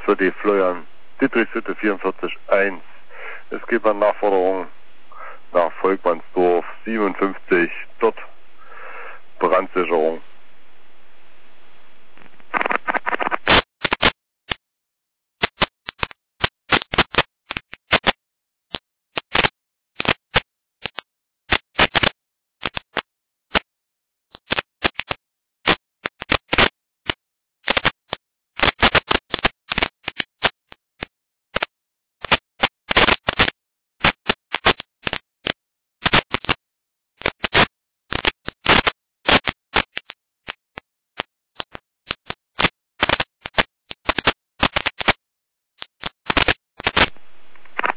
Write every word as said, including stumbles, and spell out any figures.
für die Fleuern. Dietrichshütte vierundvierzig eins. Es gibt eine Nachforderung nach Volkmannsdorf siebenundfünfzig, dort Brandsicherung.